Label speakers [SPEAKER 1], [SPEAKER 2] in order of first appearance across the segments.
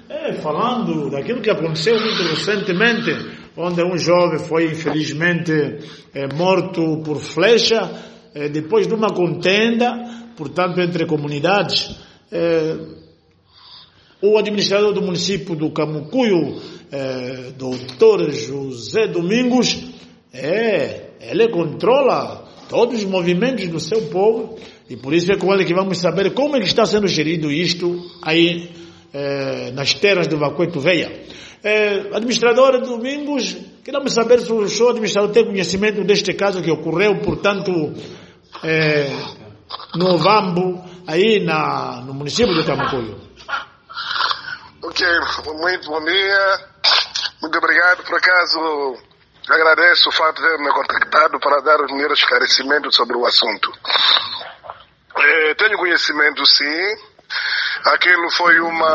[SPEAKER 1] Falando daquilo que aconteceu muito recentemente, onde um jovem foi infelizmente morto por flecha, depois de uma contenda, portanto, entre comunidades. O administrador do município do Camucuio, doutor José Domingos, ele controla todos os movimentos do seu povo, e por isso é com ele que vamos saber como é que está sendo gerido isto aí nas terras do Vacueto Veia. Administrador Domingos, queremos saber se o senhor administrador tem conhecimento deste caso que ocorreu, portanto, no Ovambo, aí no município do Camucuio.
[SPEAKER 2] Ok, muito bom dia, muito obrigado. Por acaso, agradeço o fato de ter me contactado para dar os meus esclarecimentos sobre o assunto. Tenho conhecimento, sim. Aquilo foi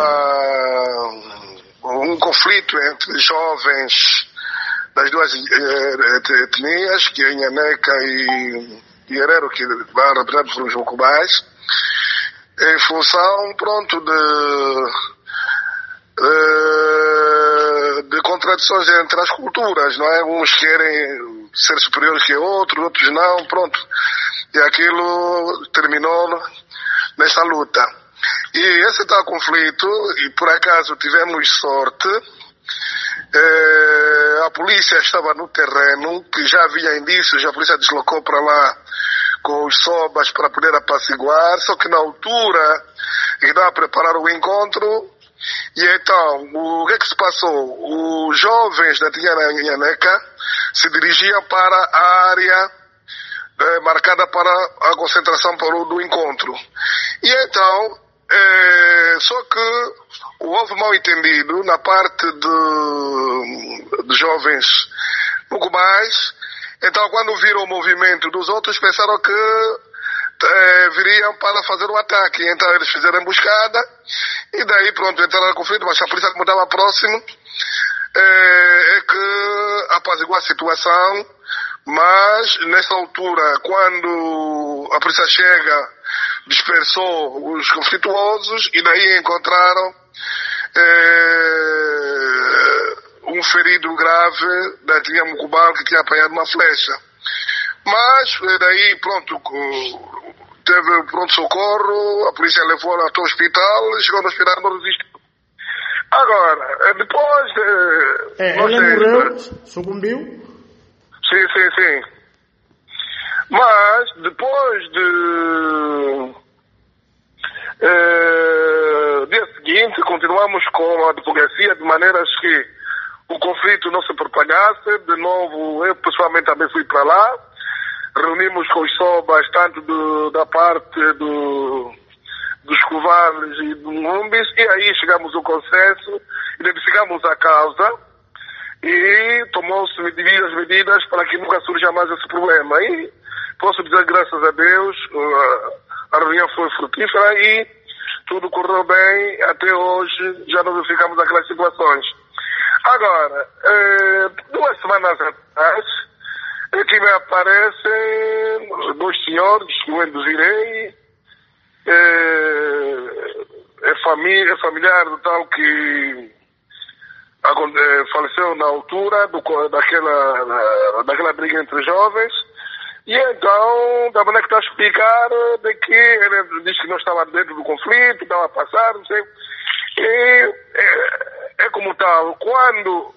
[SPEAKER 2] um conflito entre jovens das duas etnias, que é Nhaneca e Herero, que vai representado por uns Jocubás, em função, de contradições entre as culturas, não é? Uns querem ser superiores que outros, outros não, pronto. E aquilo terminou nesta luta. E esse tal conflito, e por acaso tivemos sorte, a polícia estava no terreno, que já havia indícios, a polícia deslocou para lá com os sobas para poder apaciguar, só que na altura que estava a preparar o encontro, e então, o que é que se passou? Os jovens da Nhaneca se dirigiam para a área marcada para a concentração do encontro. E então, só que houve mal entendido na parte de jovens pouco mais. Então, quando viram o movimento dos outros, pensaram que viriam para fazer o ataque. Então, eles fizeram a emboscada e daí, pronto, entraram no conflito, mas a polícia, como estava próximo, é que apaziguou a situação. Mas, nessa altura, quando a polícia chega, dispersou os conflituosos e daí encontraram um ferido grave da etnia Mucubal que tinha apanhado uma flecha. Mas daí, pronto, teve pronto-socorro, a polícia levou até o hospital, chegou no hospital e não resistiu. Agora, depois...
[SPEAKER 1] ele morreu, sucumbiu?
[SPEAKER 2] Sim. Mas, depois dia seguinte, continuamos com a advocacia de maneiras que o conflito não se propagasse. De novo, eu pessoalmente também fui para lá. Reunimos com os sobas, tanto da parte dos Covales e do Mumbis, e aí chegamos ao consenso, identificamos a causa e tomou-se devidas medidas para que nunca surja mais esse problema. E posso dizer, graças a Deus, a reunião foi frutífera e tudo correu bem. Até hoje já não verificamos aquelas situações. Agora, 2 semanas atrás, aqui me aparecem 2 senhores, como eu direi, é familiar do tal que faleceu na altura daquela briga entre jovens. E então, da maneira que está a explicar, de que ele disse que não estava dentro do conflito, estava a passar, não sei. E é como tal, quando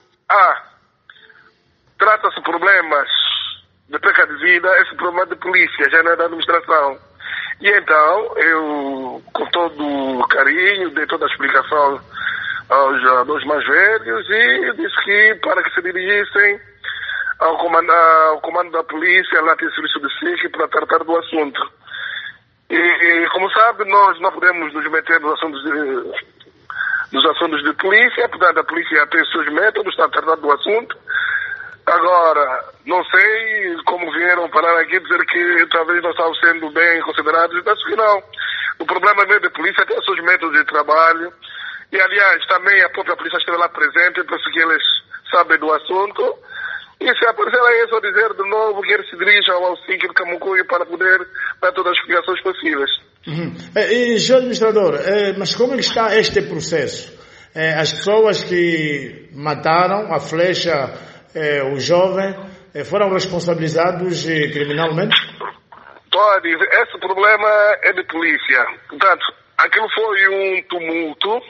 [SPEAKER 2] trata-se problemas de perca de vida, esse problema é de polícia, já não é da administração. E então, eu, com todo o carinho, dei toda a explicação aos mais velhos e disse que para que se dirigissem ao comando da polícia, lá tem serviço de SIC para tratar do assunto. E como sabe, nós não podemos nos meter nos assuntos de polícia, portanto a polícia tem os seus métodos, está a tratar do assunto. Agora, não sei como vieram parar aqui dizer que talvez não estavam sendo bem considerados, eu penso que não. O problema mesmo da polícia tem os seus métodos de trabalho. E, aliás, também a própria polícia esteve lá presente, eu penso que eles sabem do assunto. E se aparecer aí, é só dizer de novo que eles se dirijam ao SIC de Camucuio para poder dar todas as explicações possíveis.
[SPEAKER 1] E, senhor administrador, mas como está este processo? as pessoas que mataram a flecha o jovem foram responsabilizados criminalmente?
[SPEAKER 2] Pode, esse problema é de polícia. Portanto, aquilo foi um tumulto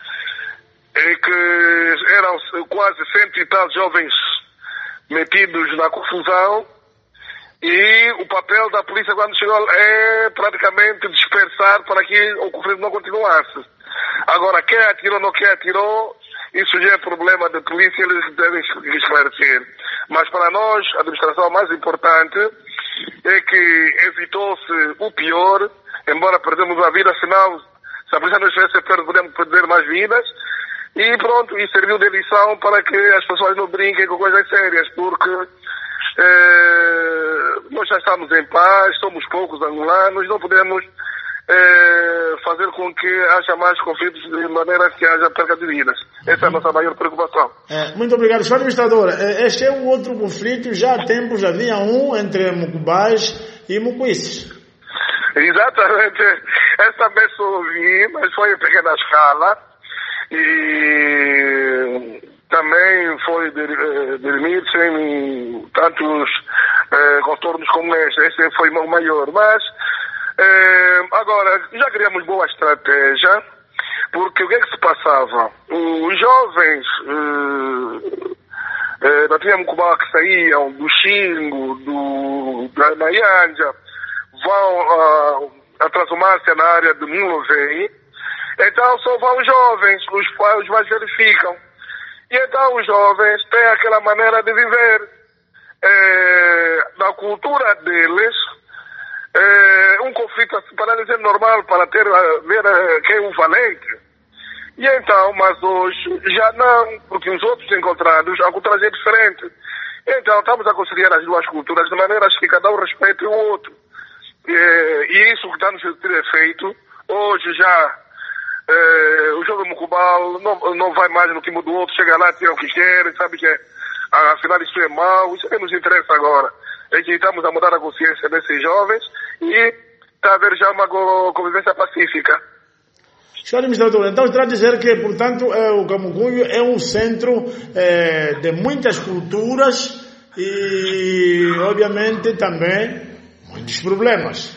[SPEAKER 2] que eram quase 100 e tal jovens metidos na confusão, e o papel da polícia quando chegou é praticamente dispersar para que o conflito não continuasse. Agora, quem atirou ou não quem atirou, isso já é problema da polícia, eles devem esclarecer. Mas para nós, a administração mais importante é que evitou-se o pior, embora perdemos uma vida, senão, se a polícia não estivesse perto, podemos perder mais vidas. E pronto, e serviu de lição para que as pessoas não brinquem com coisas sérias, porque nós já estamos em paz, somos poucos angolanos, não podemos fazer com que haja mais conflitos de maneira que haja perda de vidas. Essa é a nossa maior preocupação.
[SPEAKER 1] Muito obrigado. Senhor administrador, este é um outro conflito, já há tempos havia um entre Mucubais e Mucuices.
[SPEAKER 2] Exatamente. Essa vez eu ouvi, mas foi em pequena escala. E também foi dirimir sem tantos contornos como este. Esse foi o maior. Mas, agora, já criamos boa estratégia, porque o que é que se passava? Os jovens da Tia Mucubal que saíam do Xingo, da Nayanja, vão a transformar-se na área do Nilovei. Então só vão os jovens, os mais velhos ficam. E então os jovens têm aquela maneira de viver. Na cultura deles, um conflito para eles é normal, para ver quem é o valente. E então, mas hoje já não, porque os outros encontrados, a cultura é diferente. Então estamos a conciliar as duas culturas de maneira que cada um respeite o outro. E isso que está nos ter efeito, hoje já o jovem Mucubal não vai mais no time do outro, chega lá, tira o que quer, sabe que afinal isso é mau, isso é que nos interessa agora. É que estamos a mudar a consciência desses jovens e está a haver já uma convivência pacífica.
[SPEAKER 1] Senhor administrador, então está a dizer que, portanto, o Camucunho é um centro de muitas culturas e, obviamente, também muitos problemas.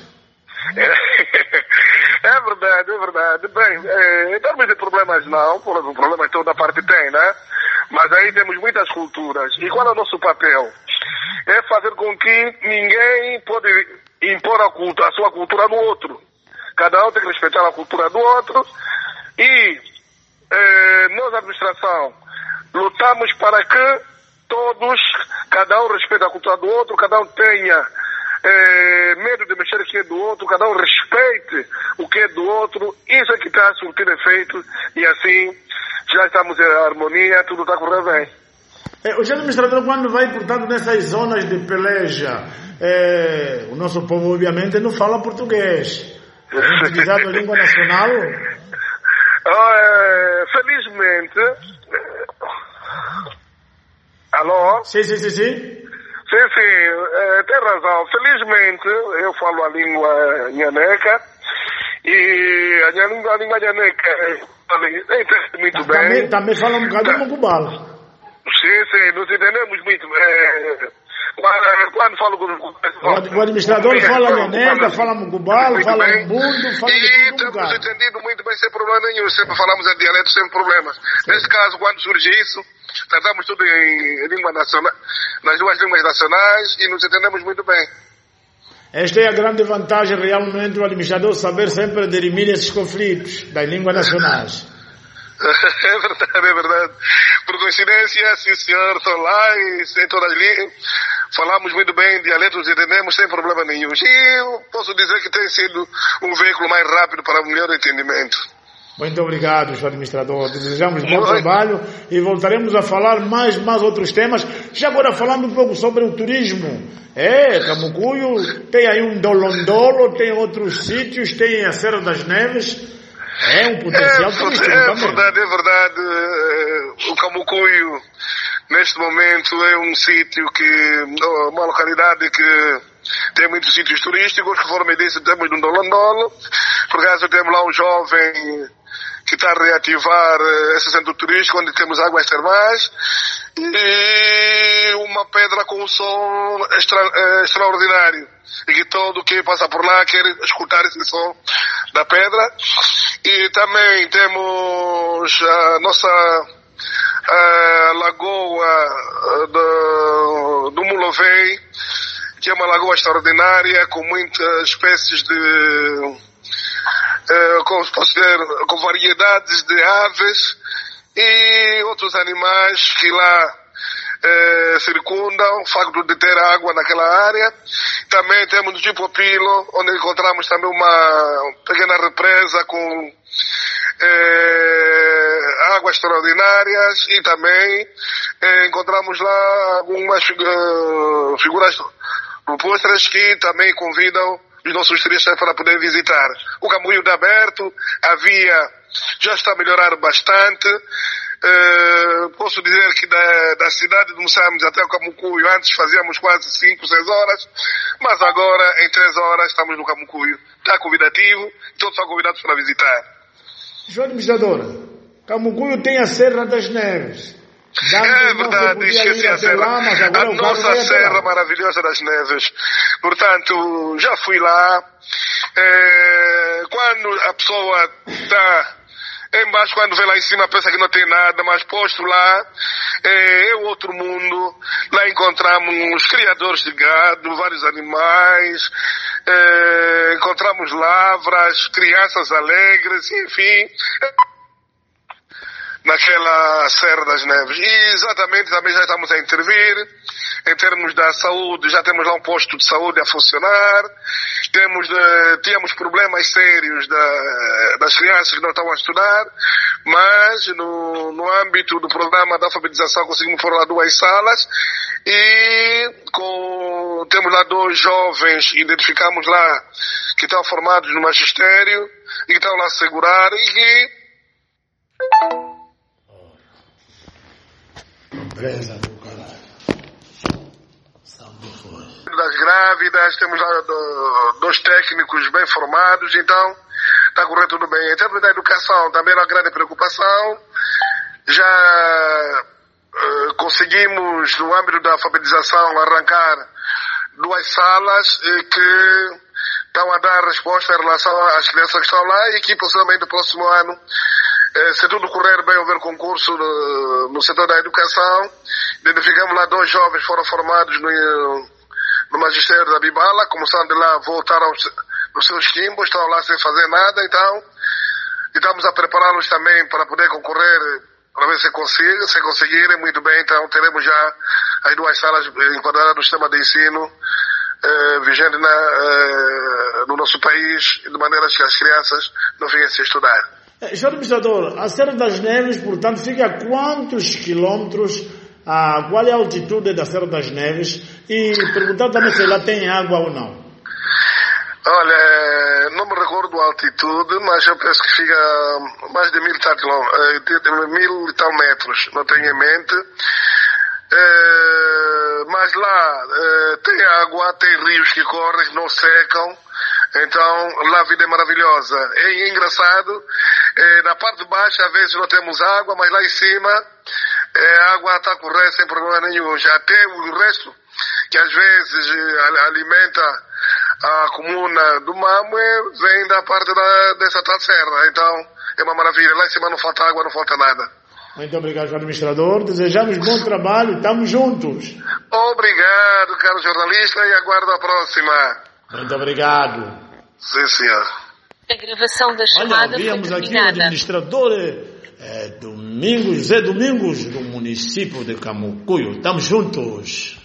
[SPEAKER 2] É verdade, é verdade. Bem, em termos de problemas não, o problema toda parte tem, né? Mas aí temos muitas culturas. E qual é o nosso papel? É fazer com que ninguém pode impor a sua cultura no outro. Cada um tem que respeitar a cultura do outro. E nós, a administração, lutamos para que todos, cada um respeite a cultura do outro, cada um tenha medo de mexer o que é do outro, cada um respeite o que é do outro. Isso é que está a surtir efeito e assim já estamos em harmonia, tudo está correndo bem.
[SPEAKER 1] O senhor administrador, quando vai, portanto, nessas zonas de peleja, o nosso povo obviamente não fala português. É utilizado a língua nacional?
[SPEAKER 2] Felizmente. Alô?
[SPEAKER 1] Sim.
[SPEAKER 2] Sim, tem razão. Felizmente, eu falo a língua nhaneca e a língua nhaneca entende muito bem.
[SPEAKER 1] Também fala um bocado Mucubal.
[SPEAKER 2] Sim, nos entendemos muito bem. Quando falo com
[SPEAKER 1] o administrador fala nhaneca, fala Mucubal, fala Umbundo, fala
[SPEAKER 2] e temos entendido muito bem, sem problema nenhum. Sempre falamos em dialeto sem problemas. Nesse caso, quando surge isso, tratamos tudo em língua nacional, nas duas línguas nacionais e nos entendemos muito bem.
[SPEAKER 1] Esta é a grande vantagem realmente do administrador saber sempre dirimir esses conflitos das línguas nacionais.
[SPEAKER 2] É verdade. Por coincidência, sim senhor, estou lá e em todas as línguas falamos muito bem dialeto, nos entendemos sem problema nenhum. E eu posso dizer que tem sido um veículo mais rápido para o melhor entendimento.
[SPEAKER 1] Muito obrigado, senhor administrador. Desejamos bom trabalho e voltaremos a falar mais outros temas. Já agora falando um pouco sobre o turismo. Camucuio tem aí um Dolondolo, tem outros sítios, tem a Serra das Neves. É um potencial turístico também.
[SPEAKER 2] É verdade. O Camucuio, neste momento, é um sítio uma localidade que tem muitos sítios turísticos. Conforme disse, temos um Dolondolo. Por acaso temos lá um jovem que está a reativar esse centro turístico onde temos águas termais e uma pedra com um som extraordinário e que todo quem passa por lá quer escutar esse som da pedra. E também temos a nossa lagoa do Mulovei, que é uma lagoa extraordinária com muitas espécies com variedades de aves e outros animais que lá circundam, o facto de ter água naquela área. Também temos o Jipopilo, onde encontramos também uma pequena represa com águas extraordinárias e também encontramos lá algumas figuras rupestres que também convidam os nossos turistas para poder visitar. O Cambuio está aberto, já está a melhorar bastante. Posso dizer que da cidade de Moçambique até o Camucuio, antes fazíamos quase 5, 6 horas, mas agora em 3 horas estamos no Camucuio. Está convidativo, todos são convidados para visitar.
[SPEAKER 1] João Administradora, Camucuio tem a Serra das Neves.
[SPEAKER 2] É verdade, esqueci a serra. A nossa Serra Maravilhosa das Neves. Portanto, já fui lá. Quando a pessoa está embaixo, quando vê lá em cima, pensa que não tem nada, mas posto lá, é outro mundo. Lá encontramos criadores de gado, vários animais, encontramos lavras, crianças alegres, enfim, naquela Serra das Neves. E exatamente também já estamos a intervir em termos da saúde, já temos lá um posto de saúde a funcionar, tínhamos problemas sérios das crianças que não estavam a estudar, mas no âmbito do programa da alfabetização conseguimos pôr lá 2 salas e temos lá 2 jovens, identificamos lá, que estão formados no magistério e que estão lá a segurar e que
[SPEAKER 1] presa do caralho.
[SPEAKER 2] Das grávidas, temos lá 2 técnicos bem formados, então está a correr tudo bem. Em termos da educação, também era uma grande preocupação. Já conseguimos, no âmbito da alfabetização, arrancar 2 salas que estão a dar resposta em relação às crianças que estão lá e que possivelmente no próximo ano, se tudo correr bem, houver concurso no setor da educação. Identificamos lá 2 jovens que foram formados no magistério da Bibala, começando de lá, voltaram nos seus quimbos, estão lá sem fazer nada, então estamos a prepará-los também para poder concorrer, para ver se conseguirem muito bem. Então teremos já as 2 salas enquadradas no sistema de ensino vigente no nosso país, de maneira que as crianças não fiquem sem estudar.
[SPEAKER 1] Senhor Administrador, a Serra das Neves, portanto, fica a quantos quilômetros? Qual é a altitude da Serra das Neves? E perguntar também se ela tem água ou não.
[SPEAKER 2] Olha, não me recordo a altitude, mas eu penso que fica mais de 1.000 e tal metros, não tenho em mente. Mas lá tem água, tem rios que correm, que não secam. Então, lá a vida é maravilhosa. É engraçado, na parte de baixo às vezes não temos água, mas lá em cima a água está a correr sem problema nenhum. Já tem o resto, que às vezes alimenta a comuna do Mamue, vem da parte dessa tal serra. Então, é uma maravilha. Lá em cima não falta água, não falta nada.
[SPEAKER 1] Muito obrigado, senhor administrador. Desejamos bom trabalho. Estamos juntos.
[SPEAKER 2] Obrigado, caro jornalista, e aguardo a próxima.
[SPEAKER 1] Muito obrigado.
[SPEAKER 2] Sim, senhor.
[SPEAKER 3] A gravação da chamada foi
[SPEAKER 1] víamos aqui o
[SPEAKER 3] terminada.
[SPEAKER 1] administrador José Domingos, do município de Camucuio. Estamos juntos.